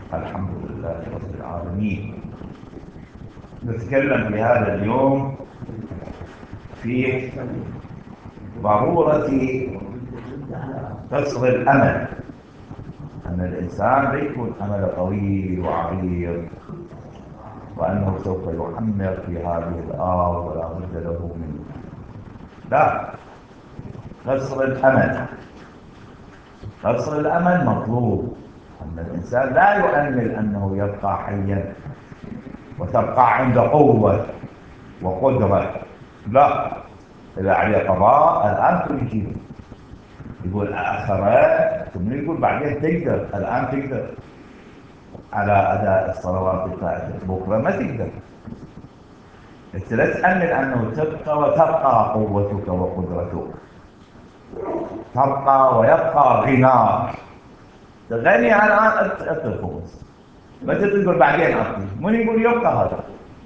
الحمد لله رب العالمين. نتكلم في هذا اليوم في ضرورة قصر الأمل، أن الإنسان لا يكون أمل طويل وعريض وأنه سوف يعمر في هذه الأرض ولا بد له منه. لا، قصر الأمل، قصر الأمل مطلوب. أن الإنسان لا يؤمل أنه يبقى حيا وتبقى عنده قوة وقدرة. لا، إذا عليه قضاء الآن تجيب، يقول آخرات، ثم يقول بعدين تقدر، الآن تقدر على أداء الصلوات بتاعتك، بكرة ما تقدر. أنت لا تأمل أنه تبقى وتبقى قوتك وقدرتك، تبقى ويبقى غناك. تغني الآن أتركه بس، ما تقول بعدين أعطي، من يقول يبقى هذا.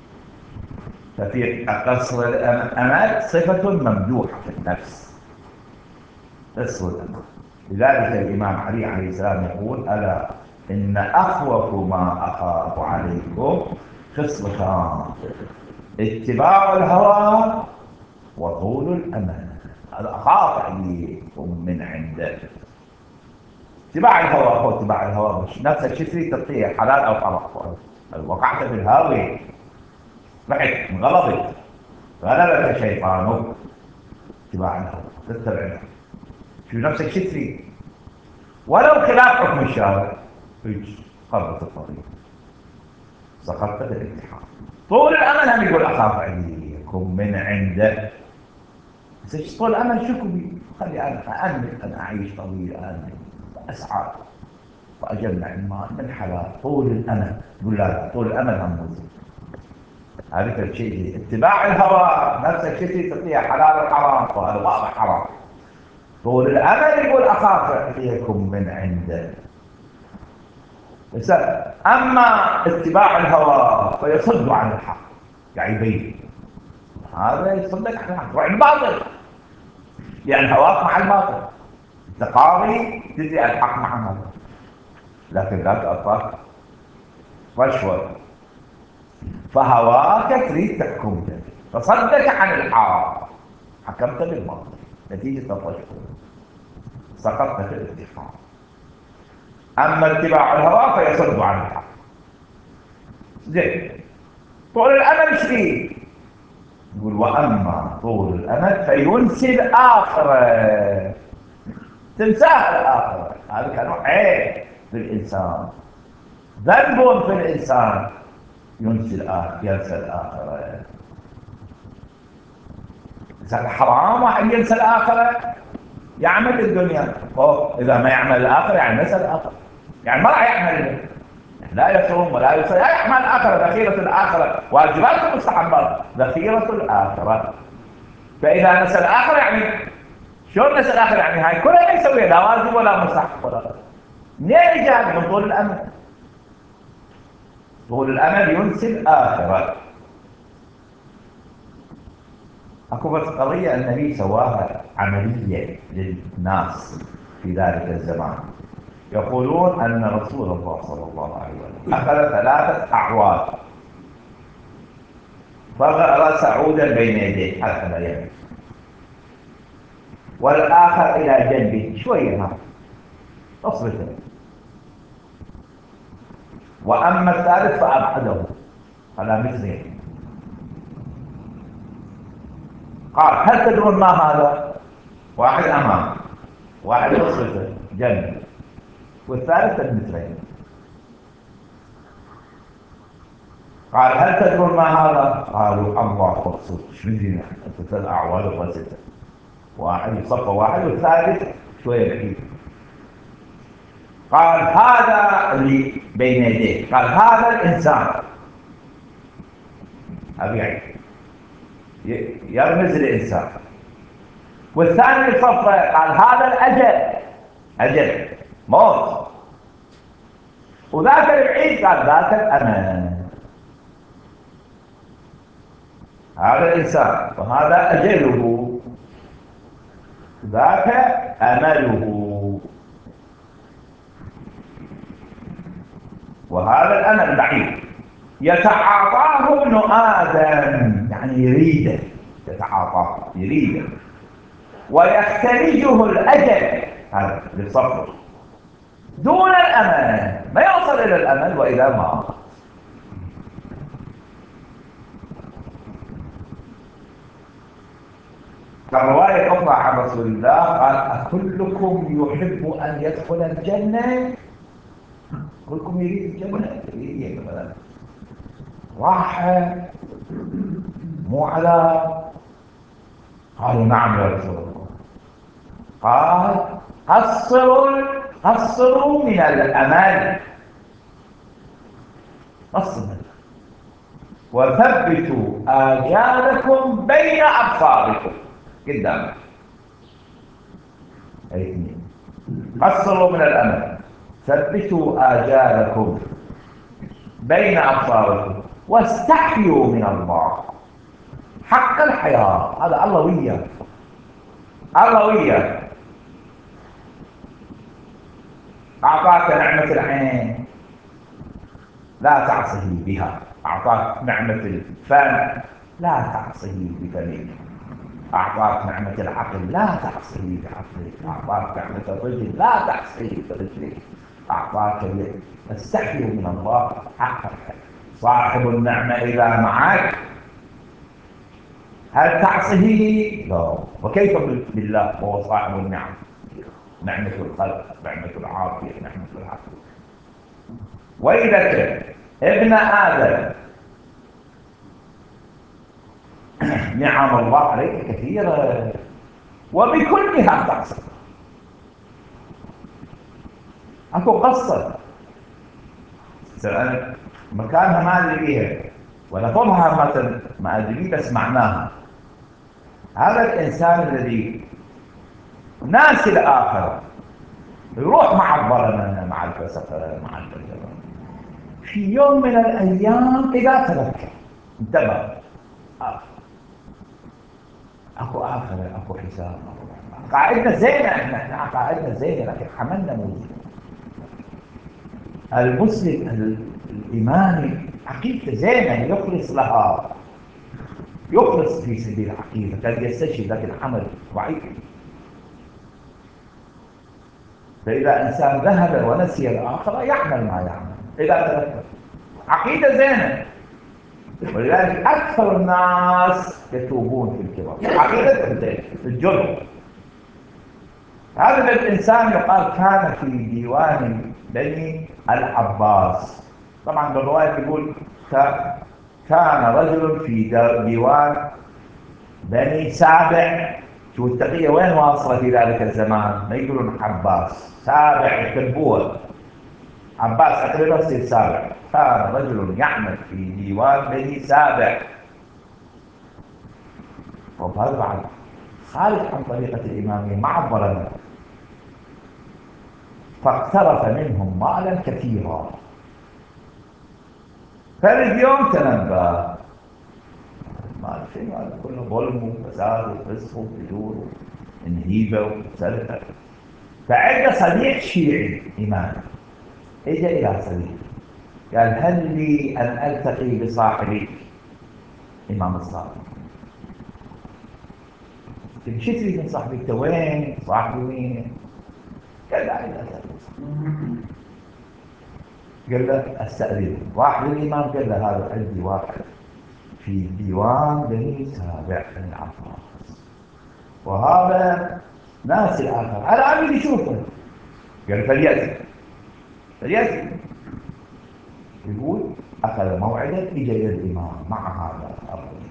ففي قصر الأمل صفة ممدوحة في النفس، قصر الأمل. لذلك الإمام علي عليه السلام يقول: ألا إن أخوف ما أخاف عليكم خصلتان: اتباع الهوى وطول الأمل. هذا أخاف عليكم من عنده. اتباع الهوى هو اتباع الهوى، مش نفسك شو تريد تطيع، حلال أو حرام. وقعت في الهاوي، رحت انغلبت، غلبك شيطانك. اتباع الهوى، تتبع الهوى، شو نفسك شو تريد، ولو خلاف حكم الشارع، قربت الطريق، سقطت بالامتحان. طول الامل هم يقول اخاف عليكم من عنده. بس طول الامل شو بي؟ خلي انا امل، انا اعيش طويل، امل اسعى واجمع المال من حلال. طول الامل يقول لا، طول الامل هم موجود. هذا الشيء اتباع الهوى، نفسك شيء تطيع حلال وحرام، وهذا واضح حرام. طول الامل يقول اخاف عليكم من عنده. بس اما اتباع الهوى فيصد عن الحق، يعني يبين هذا يصدك عن الحق وعن الباطل، يعني هواك مع الباطل. انت قاضي تدري الحق مع هذا، لكن لا تعطاك رشوه، فهواك تريد تحكم به، فصدك عن الحق، حكمت بالباطل نتيجه الرشوه، سقطت في الاتحاد. اما اتباع الهوى فيصد عن الحق. زين، طول الامل شديد، يقول: واما طول الامل فينسي الاخره، تنساها الاخره. هذا كان عيب في الانسان، ذنب في الانسان، ينسي الاخره، ينسى الاخره. اذا حرام واحد ينسى الاخره، يعمل الدنيا، اذا ما يعمل الاخره يعني نسى الاخره، يعني ما راح يعمل، لا يصوم ولا يصلي، لا يعمل الاخره، ذخيره الاخره، واجبات ومستحبات ذخيره الاخره. فاذا نسى الاخره يعني شلون نسى الاخره؟ يعني هاي كلها ما يسويها، لا واجب ولا مستحب ولا. منين جاء؟ من طول الامل. طول الامل ينسي الاخره. اكو بس قضيه النبي سواها عمليه للناس في ذلك الزمان. يقولون ان رسول الله صلى الله عليه وسلم اخذ 3 اعواد، فغرس عودا بين يديه حتى لا يموت، والاخر الى جنبه شويه هذا اصبته، واما الثالث فابعده على مثله. قال: هل تدرون ما هذا؟ واحد امام، واحد اصبته جنبه، والثالث المثلين. قال: هل تدرون ما هذا؟ قالوا: الله ورسوله. شو يدري؟ 3 اعواد وغسته، واحد يصفى واحد والثالث شويه بعيد. قال: هذا اللي بين يديه، قال: هذا الانسان. هذا يعني يرمز الانسان. والثاني اللي صفى قال: هذا الاجل، اجل موت. وذاك البعيد قال: ذاك الامل. هذا الانسان وهذا اجله، ذاك امله. وهذا الأمل بعيد يتعاطاه ابن آدم، يعني يريده، يتعاطاه يريده، ويختلجه الأجل، هذا للصبر دون الأمل، ما يوصل إلى الأمل وإذا ما. الرواية الأخرى عن رسول الله قال: أكلكم يحب أن يدخل الجنة؟ كلكم يريد الجنة؟ يريد مثلا راحة مو عذاب؟ قالوا: نعم يا رسول الله. قال: قصروا من الأمل، قصروا وثبتوا آجالكم بين أبصاركم، قدام الاثنين. قصروا من الأمل، ثبتوا آجالكم بين أبصاركم، واستحيوا من الله حق الحياة. هذا الله وياك، الله وياك. أعطاك نعمة العين لا تعصه بها، أعطاك نعمة الفم لا تعصه بفمك، أعطاك نعمة العقل لا تعصه بعقلك، أعطاك نعمة الرجل لا تعصه برجلك، أعطاك اليد. استحيوا من الله حق الحياة. صاحب النعمة إذا معك هل تعصيه؟ لا. وكيف بالله وهو صاحب النعم؟ نعمة الخلق، نعمة العافية، نعمة العقل. ويلك ابن آدم، نعم الله عليك كثيرة وبكلها تقصر. اكو قصة مكانها ما ادري بيها ولفظها مثلا ما ادري، بس معناها هذا الانسان الذي ناسي الاخره يروح مع الظلمه، مع الفلسفه، مع الفلسفه، في يوم من الايام اذا تذكر انتبه، اكو اخره، اكو حساب، قاعدنا زينه، احنا قاعدنا زينه، لكن حملنا مو زين. المسلم الايماني عقيدته زينه، يخلص لها، يخلص في سبيل العقيده، قد يستشهد، لكن العمل ضعيف. فاذا انسان ذهب ونسي الاخره يعمل ما يعمل اذا تذكر، عقيده زينه. ولذلك اكثر الناس يتوبون في الكبر، عقيدته الجرم. هذا الانسان يقال كان في ديوان بني العباس. طبعا بالروايه يقول كان رجل في ديوان بني سابع. شو التقيه وين واصله في ذلك الزمان؟ ما يقولون عباس، سابع يحبوه، عباس تقريبا يصير سابع. كان رجل يعمل في ديوان بني سابع، وهذا بعد خارج عن طريقه الاماميه مع الظلمه، فاقترف منهم مالا كثيرا. فاليوم تنبأ ما في، هذا كله ظلم وفساد وفسق وفجور ونهيبه وسرقه. فعنده صديق شيعي إمام، اجى الى صديق قال: هل لي ان التقي بصاحبي امام الصادق؟ شو تريد من صاحبي؟ انت وين؟ صاحبي وين؟ قال: لا لا لا. قال له: استاذن. راح للامام قال له: هذا عندي واحد في ديوان بني سابع بن العباس، وهذا ناس الاخر، انا عمي يشوفه. قال: فليأتي. يقول: اخذ موعدا، اجى الامام مع هذا الرجل.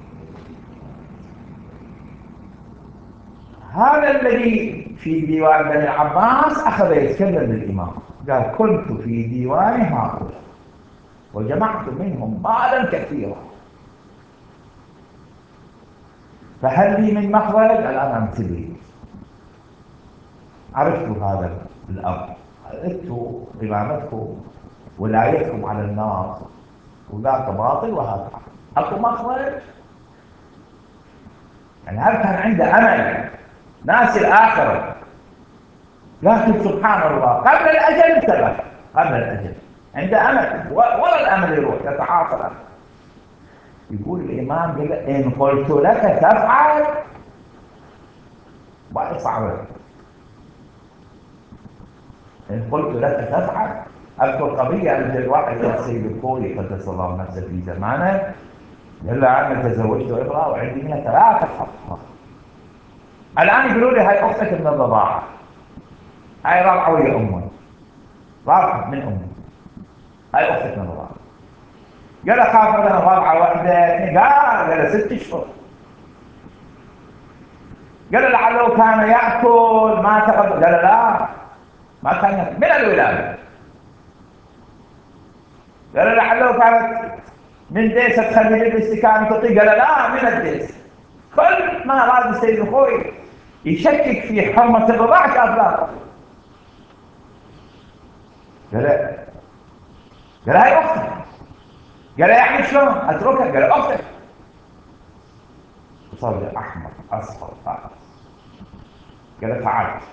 هذا الذي في ديوان بني العباس اخذ يتكلم للامام، قال: كنت في ديوان هؤلاء وجمعت منهم مالا كثيرا، فهل لي من مخرج؟ الان امتلئ. عرفت هذا الامر، عرفت امامتكم، ولايتكم على الناس، وذاك باطل وهذا اكو مخرج. يعني هل كان عنده امل؟ ناس الاخره، لكن سبحان الله قبل الاجل انتبه، قبل الاجل عنده أمل، ولا الأمل يروح، يتعاطى الأمل. يقول الإمام قال إن قلت لك تفعل بعد صعبة. إن قلت لك تفعل. أذكر قضية عند الواحد من السيد الخوي قدس الله نفسه في زمانه، قال له أنا تزوجت امرأة وعندي منها 3 أطفال. الآن يقولوا لي هاي أختك من الرضاعة، هاي رابعة ويا أمها، رابعة من أمها، هاي أختك من الرضاعة. قال له خاف مثلا رابعة واحدة، قال 6 أشهر. قال لعله كان يأكل ما تقدم، قال لا ما كان يأكل من الولادة. قال لعله كانت من ديسة تخلي الاستكانة تطيق، قال لا من الديس. كل ما أراد السيد الخوي يشكك في حرمة الرضاعة كأفلاطه. قال هاي أختك. قال يعني شلون أتركها؟ قال أختك. وصار أحمر أصفر فارس. قال فعلت.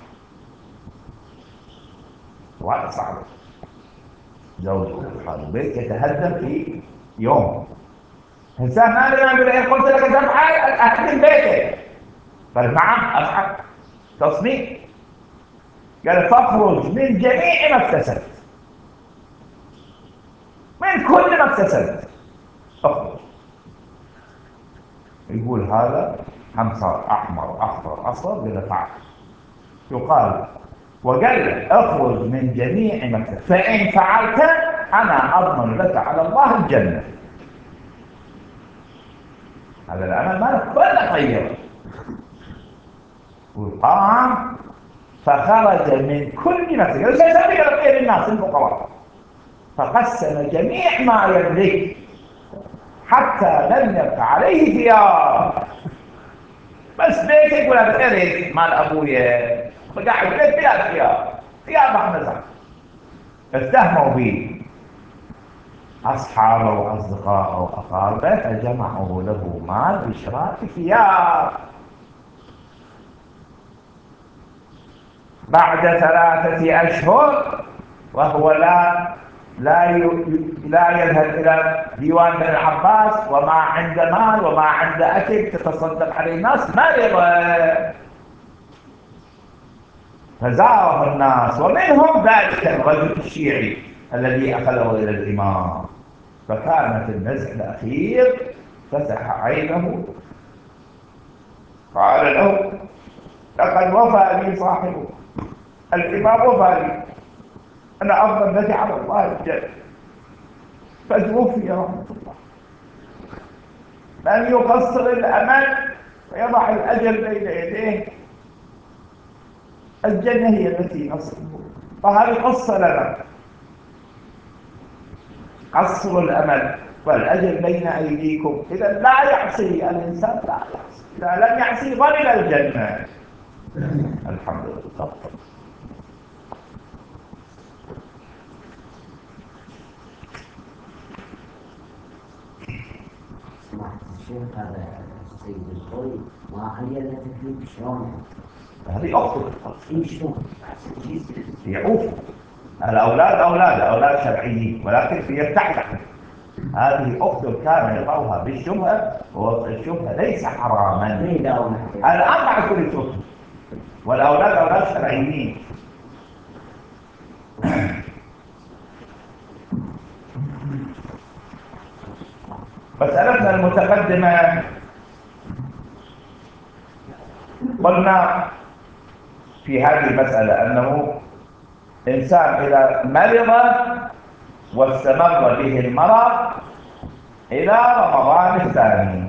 وهذا صعب. زوج البيت يتهدم في يوم. إنسان ما يقول إن قلت لك تفعل أهدم بيتك. قال نعم أفعل. تصميم. قال فاخرج من جميع ما اكتسبت، من كل ما اكتسبت اخرج. يقول هذا هم صار احمر اخضر اصفر. قال فعل. يقال وقال اخرج من جميع ما اكتسبت فان فعلت انا اضمن لك على الله الجنه. هذا العمل ما ولا غيره. وقام فخرج من كل نفسه. قال سيسمي غير الناس الفقراء، فقسم جميع ما يملك حتى لم يبق عليه ثياب. بس بيت يقول هذا ارث مال ابويا، فقاعد بيت بلا ثياب، ثياب احمد. اتهموا به اصحابه واصدقائه واقاربه فجمعوا له مال بشراء ثياب. بعد 3 أشهر وهو لا يذهب إلى ديوان بن العباس وما عند مال وما عند أكل تتصدق عليه الناس، مرض فزاره الناس ومنهم ذلك الرجل الشيعي الذي أخذه إلى الإمام. فكان في النزع الأخير فتح عينه قال له لقد وفى لي صاحبه الإمام، وفى لي، أنا أفضل الذي على الله الجنة. فتوفي رحمة الله. من يقصر الأمل ويضع الأجل بين يديه الجنة هي التي نصره. فهذه قصة لنا، قصروا الأمل والأجل بين أيديكم. إذا لا يعصي الإنسان، لا يعصي، إذا لم يعصي ضمن الجنة. الحمد لله. الشيخ هذا السيد الخوي وعين تكليف شلون؟ هذه أخته شلون؟ يعوف أولاد شرعيين ولكن يبتعد. هذه أخته كان يضعها بالشبهة، والشبهة ليس حراما. الآن مع كل شبهة، والأولاد أولاد شرعيين. مسألتنا المتقدمة قلنا في هذه المسألة أنه إنسان إذا مرض واستمر به المرض إلى رمضان الثاني،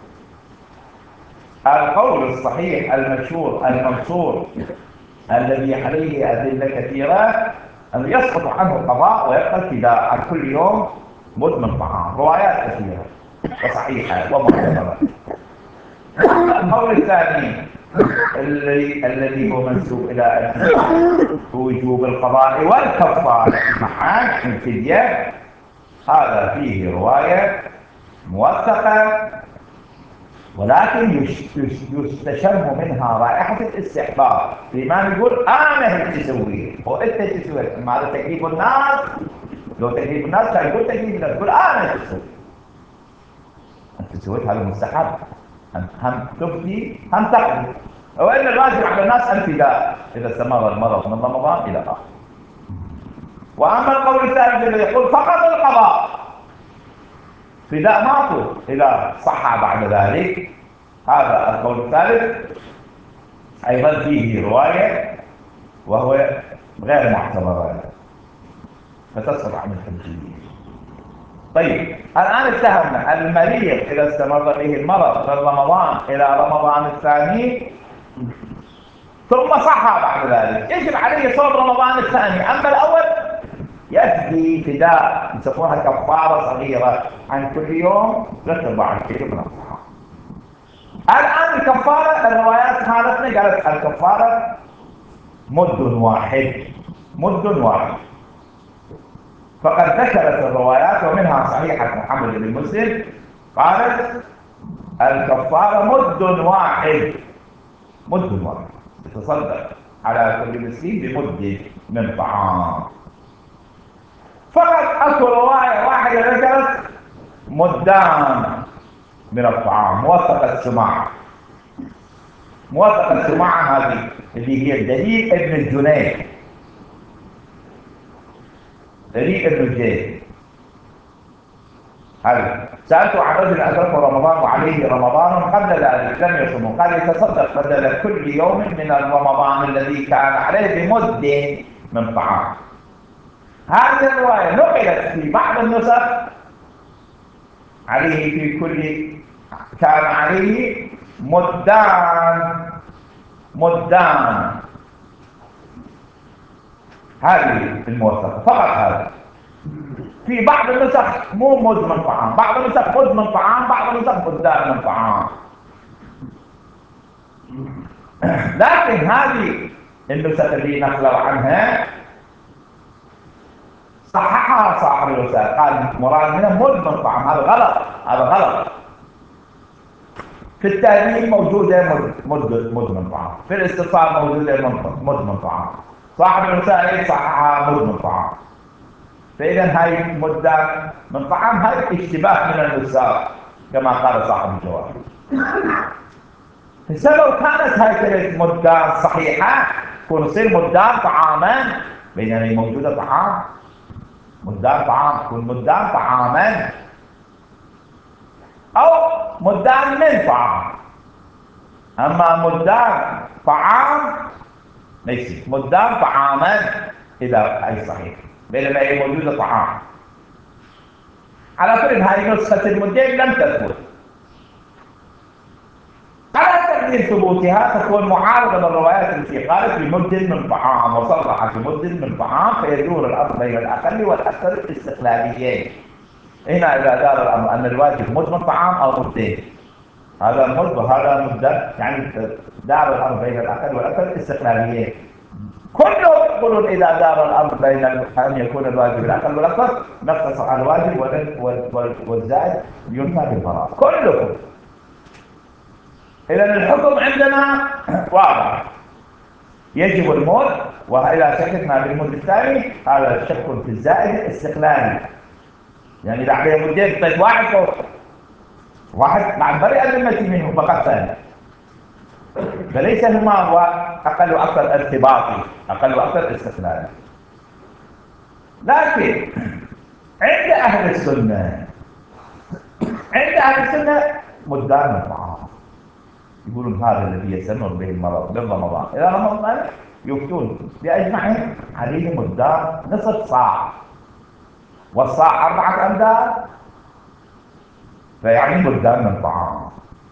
القول الصحيح المشهور المنصور الذي عليه أدلة كثيرة أنه يسقط عنه القضاء ويبقى الفداء عن كل يوم مدمن طعام. روايات كثيرة وصحيحة ومعتبرة. القول الثاني الذي هو منسوب إلى وجوب القضاء والكفارة معا من الفدية، هذا فيه رواية موثقة، ولكن يستشم منها رائحة الاستحباب. الإمام يقول أنا هل تسويه وأنت تسويه، هذا تكليف الناس لو تكليف الناس كان يقول تكليف الناس، يقول أنا تسوي. أنت سويت هذا مستحب، هم تفتي هم تقضي، وإن الواجب على الناس الفداء إذا استمر المرض من رمضان إلى آخره. وأما القول الثالث الذي يقول فقط القضاء، فداء معقول إذا صح بعد ذلك، هذا القول الثالث أيضا فيه رواية وهو غير معتبر، فتسقط عن الحجية. طيب الآن اتهمنا المريض إذا استمر به المرض من رمضان إلى رمضان الثاني ثم صح بعد ذلك، يجب عليه صوم رمضان الثاني. أما الأول يفدي فداء يسموها كفارة صغيرة عن كل يوم ل4 كيلو من الطعام. الآن الكفارة الروايات حالتنا قالت الكفارة مد واحد، مد واحد. فقد ذكرت الروايات ومنها صحيحة محمد بن مسلم قالت الكفارة مد واحد، مد واحد يتصدق على كل مسكين بمد من طعام. فقط اكو رواية واحدة ذكرت مدان من الطعام، موثقة السماع. موثقة السماع هذه اللي هي دليل ابن الجنيد، دليل ابن الجنيد. هذا سألت عن رجل أدركه رمضان وعليه رمضان قبل ذلك لم يصوم، قال يتصدق بدل كل يوم من الرمضان الذي كان عليه بمد من طعام. هذه الرواية نقلت في بعض النسخ عليه في كل كان عليه مدان، مدان. هذه الموثقة فقط هذا. في بعض النسخ مو مد من طعام، بعض النسخ مد من طعام، بعض النسخ مدان من طعام. لكن هذه النسخ اللي نقلوا عنها صححها صاحب الوسائل، قال مراد منها مد من طعام. هذا غلط، هذا غلط. في التهذيب موجودة مد من طعام، في الاستفسار موجودة مد من طعام. صاحب الوسائل صححها مد من طعام. فإذا هاي مدة من طعام هاي اشتباه من النساء كما قال صاحب الجواب. فلو كانت هاي مدة صحيحة تكون تصير مدة طعاما، بينما موجودة طعام، مدة طعام تكون مدة طعاما أو مدة من طعام. أما مدة طعام ليس مدة طعاما إذا أي صحيح، بينما هي موجودة طعام. على كل هذه نسخة المدين لم تثبت. على تقدير ثبوتها تكون معارضة للروايات التي قالت بمد من طعام وصرحت بمد من طعام، فيدور الأمر بين الأقل والأكثر استقلاليين. هنا إذا دار الأمر أن الواجب مد من طعام أو مدين، هذا مد وهذا مدة، يعني دار الأمر بين الأقل والأكثر استقلاليين. كلهم يقولون إذا دار الأمر بين أن يكون الواجب الأقل والأكثر نقتصر على الواجب والزائد ينفى بالفراغ كلهم. إذا الحكم عندنا واضح، يجب الموت. وإذا شككنا بالمد الثاني هذا شك في الزائد استقلالي، يعني إذا عليه مدين طيب واحد مع بريء ذمتي منه فقط ثاني، فليس هما هو أقل وأكثر ارتباطي، أقل وأكثر استقلالي. لكن عند أهل السنة، عند أهل السنة مدان من طعام، يقولون هذا الذي يستمر به المرض من رمضان إلى رمضان يفتون بأجمعهم عليه مدان نصف صاع، والصاع 4 أمداد، فيعني مدان من طعام.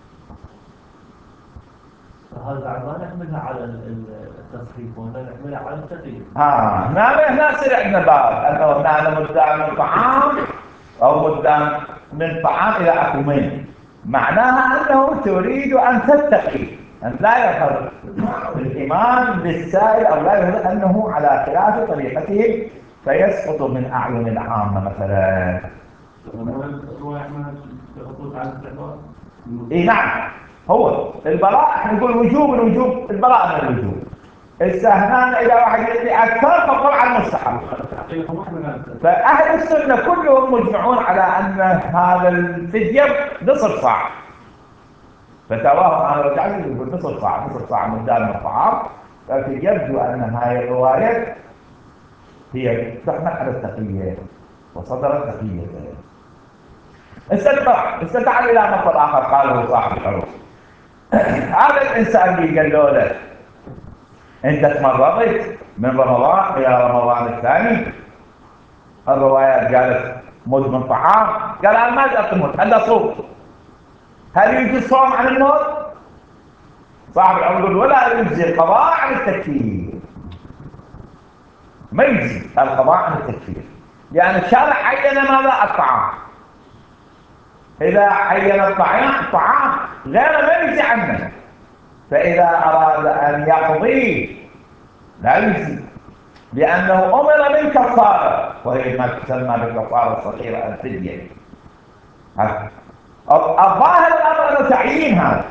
هذا بعد ما نحملها على التصحيح ولا نحملها على التقييم. هنا يصير عندنا باب انه هنا مدان من طعام او مدان من طعام الى اكمين، معناها انه تريد ان تتقي ان لا يظهر الامام للسائل او لا يظهر انه على خلاف طريقته فيسقط من اعين العامه مثلا. اي نعم، هو البراء نقول وجوب الوجوب، البراء من الوجوب. السهمان إذا واحد يدري أكثر فطبعا مستحب. فأهل السنة كلهم مجمعون على أن هذا الفدية نصف صاع. فتواهم عن الرجال يقول نصف صاع من دار الطعام. لكن يبدو أن هذه الرواية هي تحمل على التقية وصدرت تقية. استدعى إلى نقل آخر قاله صاحب العروض. هذا الإنسان اللي قالوا له أنت تمرضت من رمضان إلى رمضان الثاني. الروايات قالت مدمن طعام. قال أنا ما أقدر أموت أنا أصوم. هل يجي الصوم عن الموت؟ صاحب العروض ولا يجزي القضاء عن التكفير. ما يجزي القضاء عن التكفير لأن الشارع عين ماذا؟ الطعام. إذا عين الطعام غير ما يجزي عنه. فإذا أراد أن يقضي لا يجزي لأنه أمر بالكفارة وهي ما تسمى بالكفارة الصغيرة الفدية. الظاهر الأمر أنه تعيين هذا.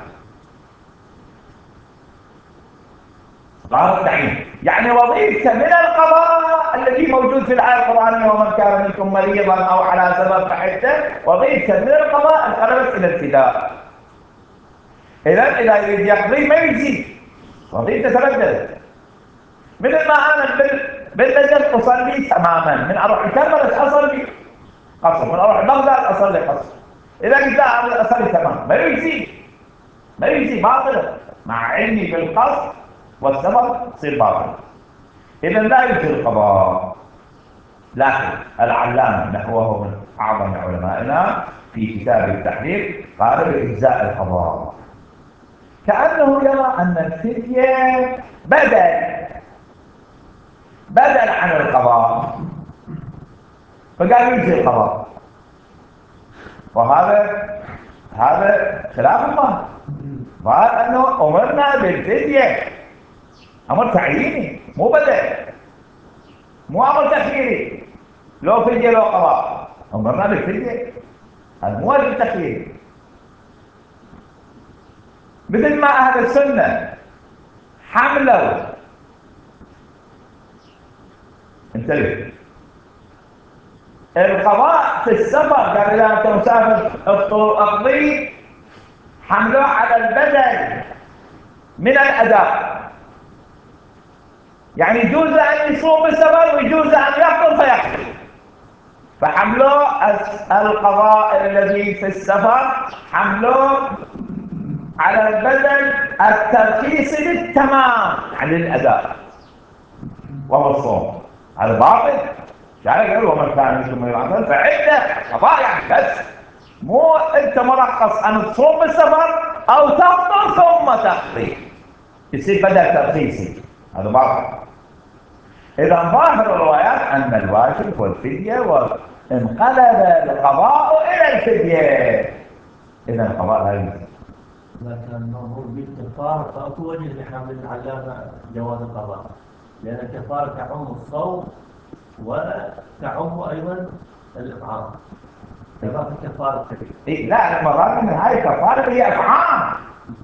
ظاهر التعيين يعني وظيفة من القضاء الذي موجود في الآية القرآنية ومن كان منكم مريضا أو على سبب فحته وظيفة من القضاء انقلبت إلى الفداء. إذا يريد يقضي ما يجزي وظيفة تبدلت. مثل ما أنا بالنجف أصلي تماما من أروح الكربلاء أصلي قصر من أروح بغداد أصلي قصر. إذا قلت أصلي تمام ما يجزي باطل مع علمي بالقصر والسفر تصير باطل. إذا لا يجزي القضاء. لكن العلامة نحوه من أعظم علمائنا في كتاب التحرير قال بإجزاء القضاء كأنه يرى أن الفدية بدل عن القضاء فقال يجزي القضاء. وهذا خلاف الله. قال أنه أمرنا بالفدية أمر تعييني مو بدل مو أمر تخييري. لو فدية لو قضاء أمرنا بالفدية هذا مو واجب تخييري. مثل ما أهل السنة حملوا انتبه القضاء في السفر قال إذا أنت مسافر أقضي حملوه على البدل من الأداء. يعني يجوز أن يصوم بالسفر ويجوز أن يفطر فيقضي. فحملوه القضاء الذي في السفر حملوه على البدل الترخيص بالتمام عن الأداء وهو الصوم. هذا باطل. يعني قالوا ومن كان منكم مريضا فعدة قضاء يعني بس مو أنت مرخص أن تصوم بالسفر أو تفطر ثم تقضي يصير بدل ترخيصي. هذا باطل. إذا ظاهر الروايات أن الواجب هو الفدية وانقلب القضاء إلى الفدية. إذا القضاء لا يجوز. لكن هو بالكفارة فأكو وجه لحمل العلامة جواز القضاء لأن الكفارة تعم الصوم وتعم أيضا الإطعام. كفارة الكفارة إيه لا المراد من هاي الكفارة هي إطعام.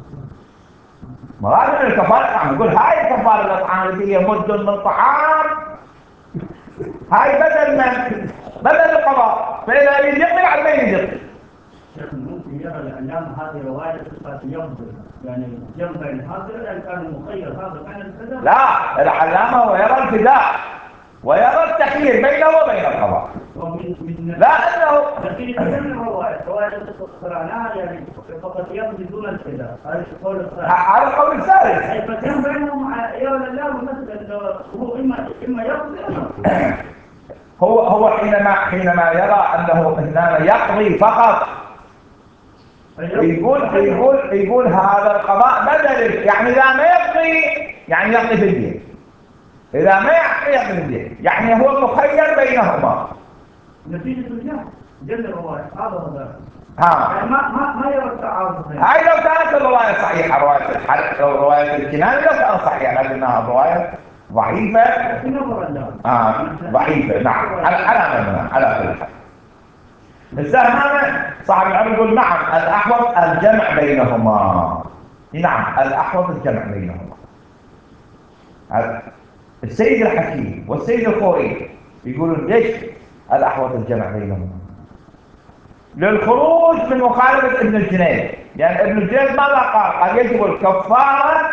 مراد من الكفارة إطعام. يقول هاي الكفارة الإطعام التي هي مد من طعام هاي بدل القضاء. فإذا يريد يقضي على ما يريد يقضي. ممكن يرى الإعلام هذه رواية صفات يفضل يعني جنب هذا كان المخير هذا كان الفداء. لا العلامة هو يرى الفداء ويرى التخيير بينه وبين القضاء. لا أنه لكن يتكلم رواية قرأناها يعني فقط يمضي دون الفداء. هذا القول الثالث. على القول الثالث. أي فكان بينهم يرى الإعلام مثلا هو إما يقضي هو حينما يرى أنه إنما يقضي فقط يقول هذا القضاء بدل. يعني إذا ما يقضي يعني يقضي فدية. إذا ما يقضي فدية يعني هو مخير بينهما. نتيجة الجهل جل الرواية هذا يعني ما يرى التعارض. هاي لو كانت الرواية صحيحة رواية الحرق أو رواية الكناني لو كانت صحيحة لكنها رواية ضعيفة. ضعيفة نعم على كل حال. السهمان صاحب العلم يقول نعم الأحوط الجمع بينهما. نعم الأحوط الجمع بينهما. السيد الحكيم والسيد الخوئي يقولون ليش الأحوط الجمع بينهم؟ للخروج من مخالفة ابن الجنيد، يعني ابن الجنيد ماذا قال يجب الكفارة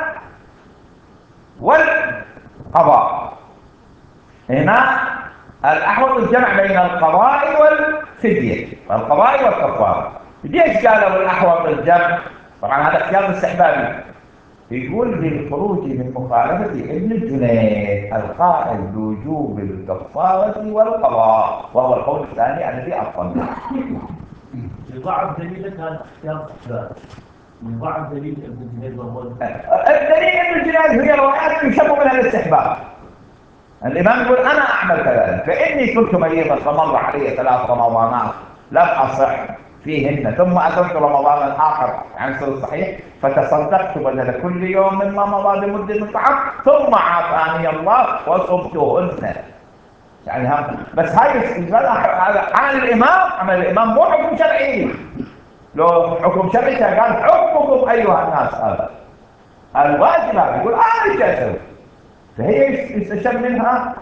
والقضاء. هنا الأحوط الجمع بين القضاء والفدية، القضاء والكفارة. ليش قالوا الأحوط الجمع؟ طبعا هذا اختيار استحبابي. يقول للخروج من مخالفة ابن الجنيد القائل بوجوب الكفارة والقضاء، وهو القول الثاني الذي أفضل. لضعف دليلك هذا اختيار استحبابي. لضعف دليل ابن الجنيد وهو الدليل ابن الجنيد هي روايات يشبه منها الاستحباب. الإمام يقول أنا أعمل كذلك، فإني كنت مريضا فمر علي 3 رمضانات لم أصح فيهن، ثم أتمت رمضان الآخر عن سر الصحيح فتصدقت بدل كل يوم مما مضى بمدة من طعام، ثم عافاني الله وصمتهن. يعني هم بس هذا عمل الإمام مو حكم شرعي. لو حكم شرعي قال حكمكم أيها الناس، هذا الواجب هذا يقول ايش اسوي، فهي يستشم منها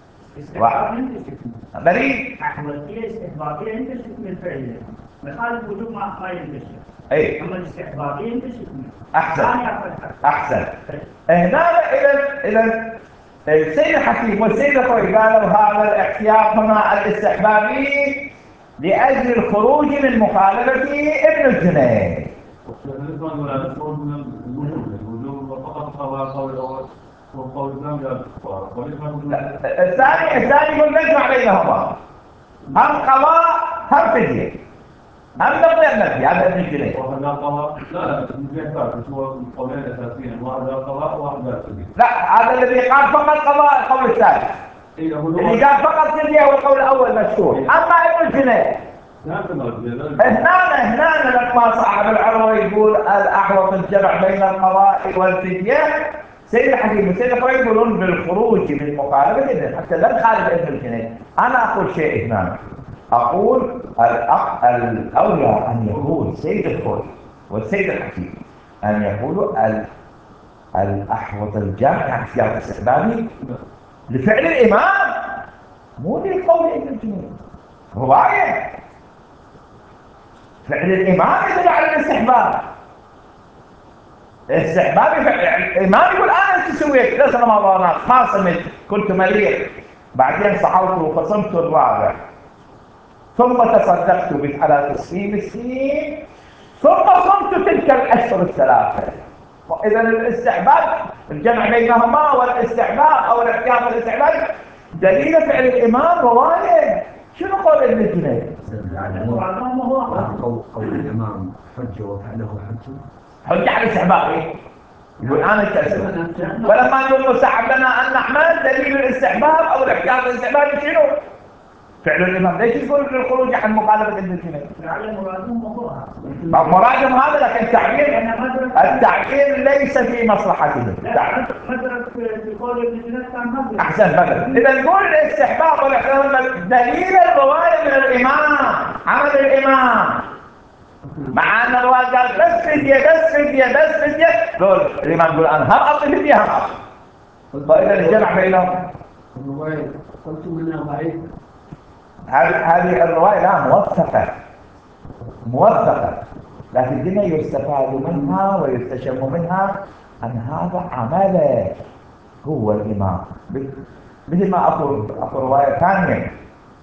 بريء احمديه استحبابيه انت من الفعل مخالف وجوب ما ينتشر. اي اما الاستحبابيه انت احسن. هنا اذا السيد الحكيم والسيد الخوئي قالوا هذا الاحتياط هنا الاستحبابي لاجل الخروج من مخالفه ابن الجنيد. الثاني يقول نجمع بينهما، هم قضاء هم فدية، هم نقضي النفي. هذا ابن الجنيد. وهذا قضاء لا هو القولين الاساسيين، واحد قضاء وواحد فدية. لا، هذا الذي قال فقط قضاء القول الثالث. اللي قال فقط فدية هو القول الاول مشهور. اما ابن الجنيد هنا لما صاحب العروة يقول الأحوط الجمع بين القضاء والفدية، سيد الحكيم والسيد الخوئي يقولون بالخروج من مخالفة ابن، حتى لا نخالف ابن الجنيد. أنا أقول شيء هنا، أقول الأولى أن يقول سيد الخوئي والسيد الحكيم أن يقولوا الأحوط الجمع يعني اختيار استحبابي لفعل الإمام، مو لقول ابن الجنيد. رواية فعل الإمام يدل على الاستحباب. استحبابي فعل الإمام يقول أنا أنت سويت 3 رمضانات ما صمت، كنت مريض، بعدين صحوت وفصمت الرابع، ثم تصدقت على 90 مسكين، ثم صمت تلك الأشهر الثلاثة. إذا الاستحباب الجمع بينهما والاستحباب أو الاحتياط الاستحباب دليل فعل الإمام رواية. شنو قول ابن الجنيد؟ قول الإمام حجة وفعله حجة على الاستحباب. يقول أنا التأسف، ولما نقول مستحب لنا أن نعمل دليل الاستحباب أو الاحتياط الاستحباب شنو؟ فعل الإمام. ليش يقول للخروج عن مخالفة ابن الجنيد؟ مرادهم هذا، لكن التعبير ليس في مصلحته. أحسن بدل. إذا نقول الاستحباب والاحتياط دليل الرواية من الإمام، عمل الإمام، مع أن الرواية قال بس فدية، دول الإمام يقول أنا هم أعطي فدية هم أعطي. فإذا الجمع بينهم الرواية قلت منها ضعيف. هذه الرواية لا موثقة، لكن هنا يستفاد منها ويستشم منها أن هذا عمله هو الإمام. مثل ما أقول رواية ثانية،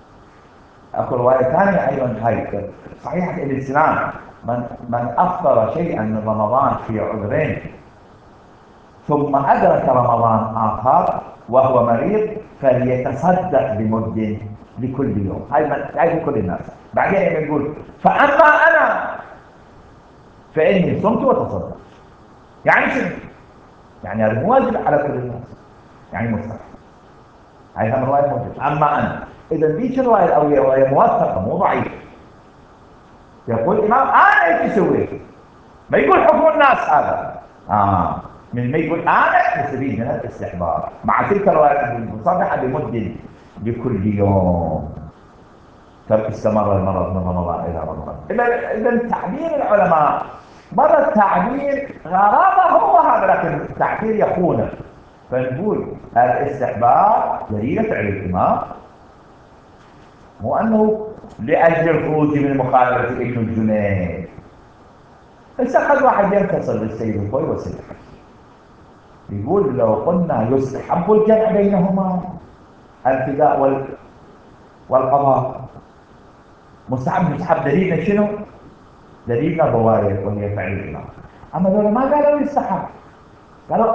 أيضا هاي صحيحة الإسلام، من أفطر شيئا من رمضان في عذرين ثم أدرك رمضان آخر وهو مريض فليتصدق بمد لكل يوم. هاي كل الناس. بعدين يقول فأما أنا فإني صمت وتصدق. يعني شنو؟ يعني هذا مو واجب على كل الناس، يعني مستحب. هاي هم رواية موجودة. أما أنا، إذا ليش الرواية الأولية رواية موثقة مو ضعيفة؟ يقول الإمام أنا إيش سويت؟ ما يقول حكم الناس هذا. من ما يقول أنا يستفيد من الاستحباب مع تلك الرواية المصرحة بمد بكل يوم. استمر المرض من رمضان إلى رمضان. إذا تعبير العلماء مرة التعبير غرابة هو هذا، لكن التعبير يخونه. فنقول الاستحباب دليل فعل الإمام، مو أنه لأجل الخروج من مخالفة ابن الجنيد. هسه قد واحد ينتصر للسيد الخوي والسيد الحكيم يقول لو قلنا يستحب الجمع بينهما الابتداء والقضاء مستحب دليلنا شنو؟ دليلنا ضوابط وهي فعل الإمام. أما ذولا ما قالوا يستحب، قالوا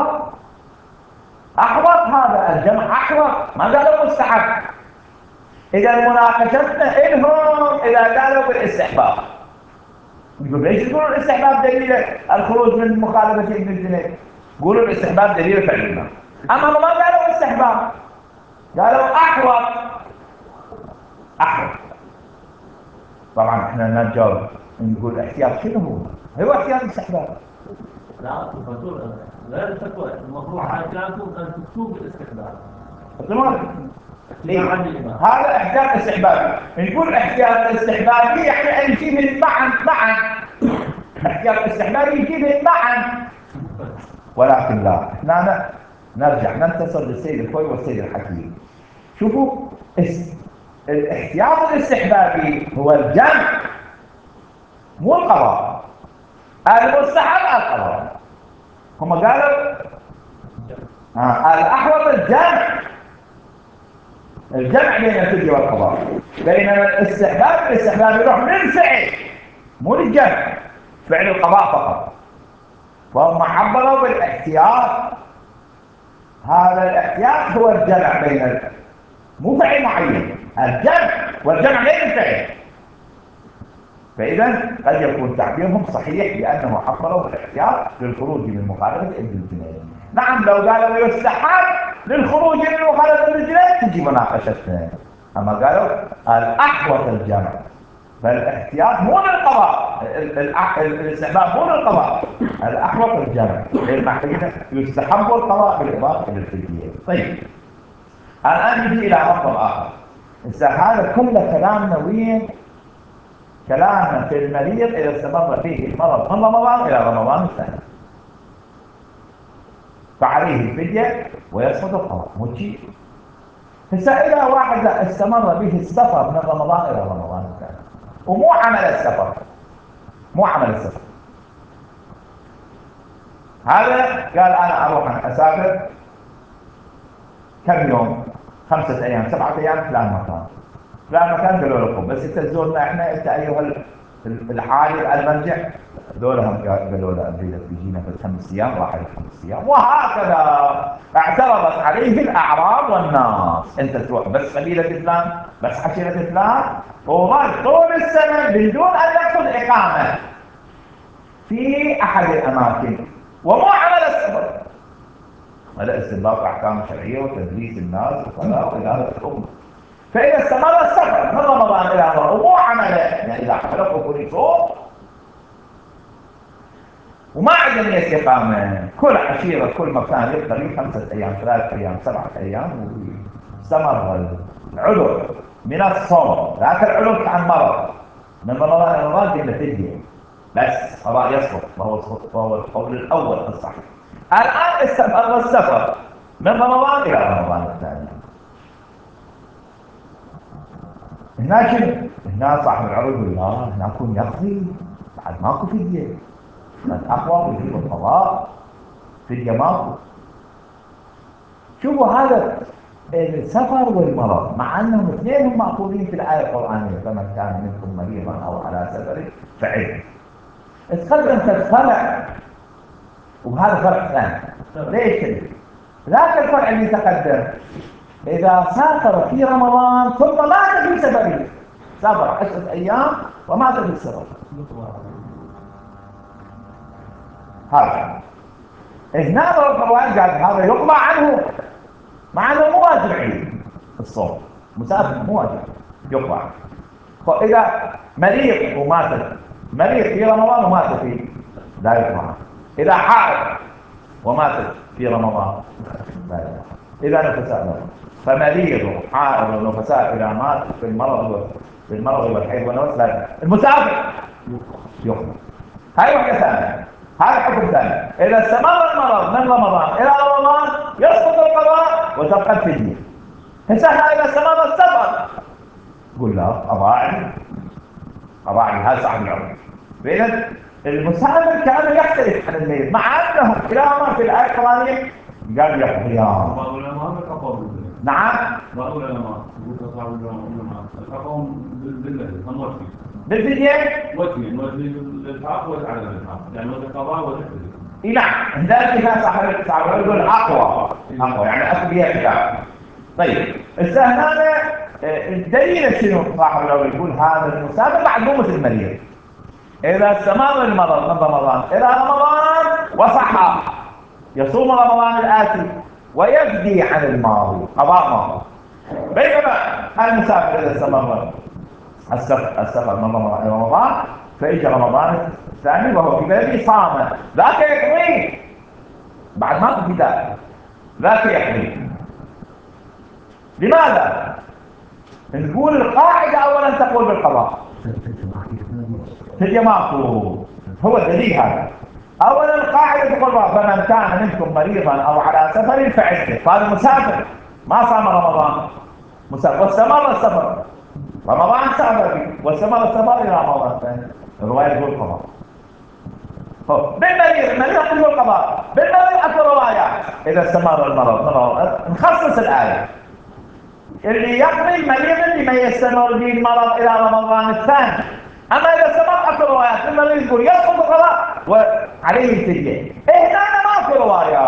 أحوط هذا الجمع أحوط، ما قالوا مستحب. إذا مناقشتنا إنهم إذا قالوا بالاستحباب، نقول ليش تقولوا الاستحباب دليل الخروج من مخالفة ابن الجنيد؟ قولوا الاستحباب دليل فعل الإمام. أما ما قالوا استحباب، قالوا أحوط. طبعا احنا نجاوب نقول احتياط شنو هو احتياط الاستحباب. لا دكتور غير تقوى، المفروض حاجاتكم ان تكتبوا الاستحباب. تمام. هذا احتياط استحبابي. نقول احتياط استحبابي يعني ان يجيب معا. احتياط استحبابي يجيب معا. ولكن لا، احنا نرجع ننتصر للسيد الخوي والسيد الحكيم. شوفوا الاحتياط الاستحبابي هو الجمع مو القضاء. المستحب القضاء. هم قالوا الأحوط الجمع بين الفدية والقضاء. بينما الاستحباب يروح للفعل مو للجمع، فعل القضاء فقط. فهم عبروا بالاحتياط. هذا الاحتياط هو الجمع بين مو فعل معين، الجمع والجمع بين الفعل. فإذا قد يكون تعبيرهم صحيح لأنه عبروا بالاحتياط للخروج من مخالفة ابن الجنيد. نعم لو قالوا يستحب للخروج من مخالفة ابن الجنيد تجي مناقشتنا. أما قالوا الأحوط الجمع، فالاحتياط مو للقضاء، الاستحباب مو للقضاء، الأحوط الجمع. لأن يستحب القضاء بالإضافة إلى الفدية. طيب الآن نجي إلى مطلب آخر. هذا كله كلامنا وين؟ كلامنا في المريض إذا استمر فيه المرض من رمضان إلى رمضان الثاني فعليه الفدية ويسقط القضاء. مجيء إذا واحد استمر به السفر من رمضان إلى رمضان الثاني ومو عمل السفر، هذا قال أنا أروح أسافر كم يوم، 5 أيام 7 أيام فلان مكان قالوا لكم بس انت تزورنا احنا، انت ايها الحالي المرجع. ذولهم قالوا له اريدك تجينا في 5 ايام، راح 5 ايام. وهكذا اعترضت عليه الاعراب والناس. انت تروح بس قبيله فلان، بس عشيره فلان، وظل طول السنه بدون ان يقصد اقامه في احد الاماكن ومو عمل السفر. هذا استنباط احكام شرعيه وتدريس الناس وكذا الى هذا الامر. فإذا استمر السفر من رمضان إلى رمضان ومو عمله، يعني إذا حلقوا كل صوت وما عنده نية إقامة، كل عشيرة كل مكان يبقى 5 أيام 3 أيام 7 أيام واستمر العذر من الصوم. لكن العذر عن مرض من رمضان إلى رمضان قلنا فدية بس قضاء يسقط، وهو القول الأول الصحيح. الآن استمر السفر من رمضان إلى رمضان الثاني. هنا شنو؟ هنا صاحب العرض يقول لا هنا يكون يقضي بعد ماكو فدية، الأقوى ويجيب القضاء، فدية ماكو. شوفوا هذا السفر والمرض مع أنهم اثنينهم مأخوذين في الآية القرآنية فمن كان منكم مريضا أو على سفر فعدة. تقدم فرع وهذا فرع ثاني. ليش؟ ذاك الفرع اللي تقدم إذا سافر في رمضان ثم مات في سفره، سافر 10 أيام ومات في السفر، هذا هنا الروايات قال هذا يقضى عنه مع أنه مو واجب عليه الصوم، مسافر مو واجب يقضى عنه. فإذا مريض ومات، مريض في رمضان ومات فيه لا يقضى عنه. إذا حائض ومات في رمضان لا يقضى عنه. إذا نفساء له فمريض وحائض ونفساء إذا مات في المرض والحيض والنفس لا المسافر يقضى. هاي وحدة ثانية. هذا حكم ثاني. إذا استمر المرض من رمضان إلى رمضان يسقط القضاء وتبقى الفدية. هسه إذا استمر السفر قل له قضاء هذا صاحب العمر. فإذا المسافر كان يختلف عن المريض، مع أنه كلاهما في الآية القرآنية قال يقضيان. بعض العلماء كفروا. نعم. بعض العلماء يقول أصحاب العلماء كفروا بالوجه. بالفدية؟ وجه للإلحاق وعلى الإلحاق، يعني وجه القضاء وجه الفدية. نعم، ذلك فيها صاحب يقول أقوى يعني أقوياء خلاف. طيب هنا الدليل شنو؟ صاحب يقول هذا المسافر بعد مو مثل المريض. إذا استمر المرض من رمضان إلى رمضان وصح يصوم رمضان الآتي ويفدي عن الماضي قضاء ماضي. بينما المسافر إذا استمر السفر من رمضان إلى رمضان فإجى رمضان الثاني وهو في بلده صام، ذاك يقضي بعد ما في ذلك، ذاك يقضي. لماذا؟ نقول القاعدة أولا تقول بالقضاء، فدية ماكو، هو الدليل هذا. أولا القاعدة تقول فمن كان منكم مريضا أو على سفر فعدة. فهذا مسافر ما صام رمضان، مسافر واستمر السفر، رمضان سافر واستمر السفر إلى رمضان الثاني، الرواية تقول قضاء. بالمريض المريض تقول قضاء، بالمريض أكو روايات إذا استمر المرض نخصص الآية اللي يقضي المريض اللي ما يستمر به المرض إلى رمضان الثاني. أما إذا استمر أكو روايات المريض يقول يسقط القضاء وعليه الفدية. هنا ماكو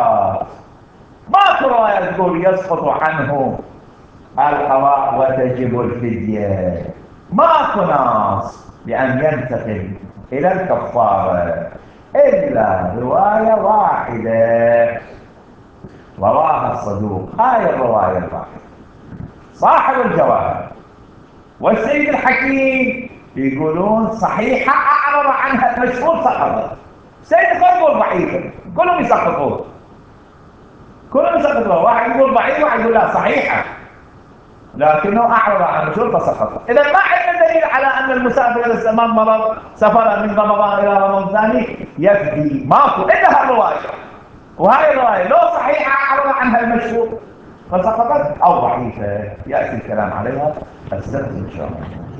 روايات تقول يسقط عنه القضاء وتجب الفدية. ماكو نص بأن ينتقل إلى الكفارة إلا رواية واحدة رواها الصدوق، هاي الرواية الواحدة صاحب الجواب والسيد الحكيم يقولون صحيحة أعرض عنها المشهور سقطت. سيد يقول ضعيفة، كلهم يسقطون، واحد يقول ضعيف واحد يقول لا صحيحة، لكنه أعرض عن المشهور فسقط. إذا ما عندنا دليل على أن المسافر إذا استمر مرض سفر من رمضان إلى رمضان ثاني يفدي، ماكو إلا هالرواية. وهاي الرواية لو صحيحة أعرض عنها المشهور فسقطت أو ضعيفة، يأتي الكلام عليها السبت إن شاء الله.